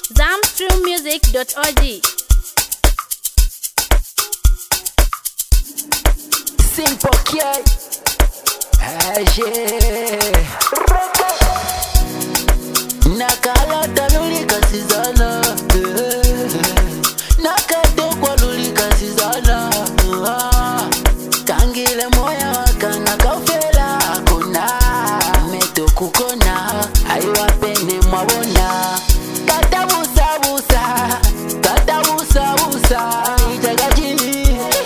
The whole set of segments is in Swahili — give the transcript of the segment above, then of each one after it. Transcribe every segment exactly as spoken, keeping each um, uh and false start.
zamstream music dot org. Simple K. Aje Nakala talulika sizana Nakato kwa lulika sizana Kangile moya waka nakafela Kuna meto kukona Aiwa pene mwabona Kata busa busa Kata busa busa Itaga jini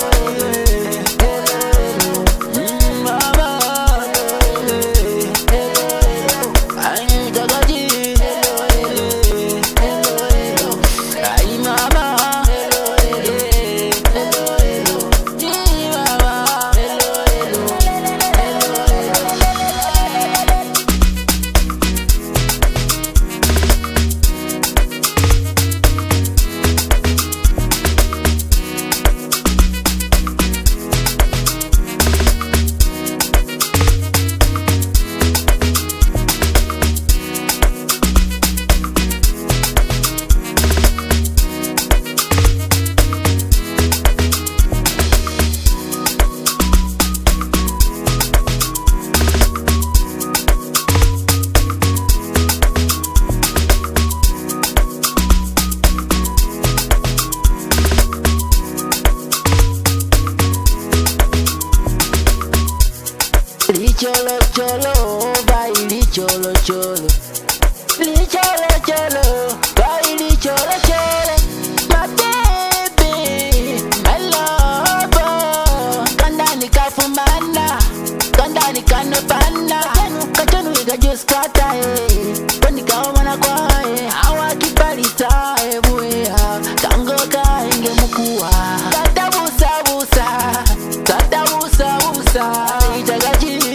Licholo cholo, baili cholo cholo. Licholo cholo, baili cholo cholo. My baby, my lover. Kandani kafumana, kandani kanopana. Kachanu iga just kata eh. Koni kaomana kwa eh. Awa kiparita eh buea. Kango ka inge mukua. Kata busa busa, kata busa busa. Itaga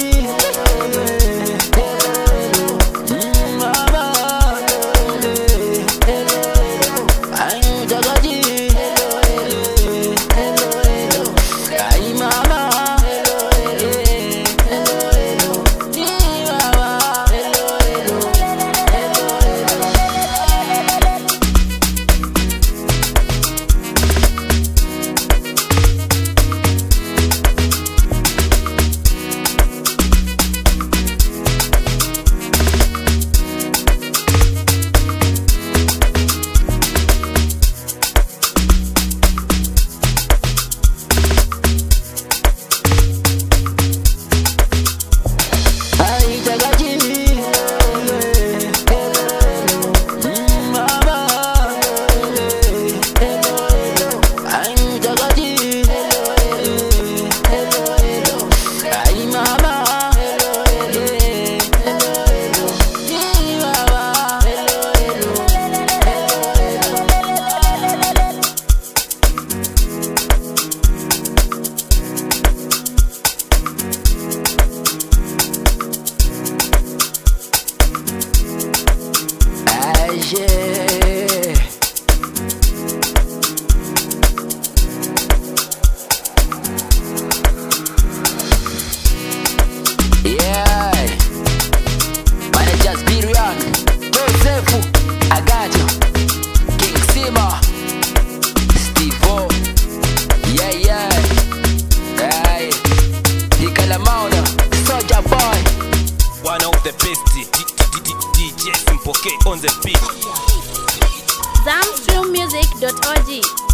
the best D J Simple K on the beat. zamstream music dot org.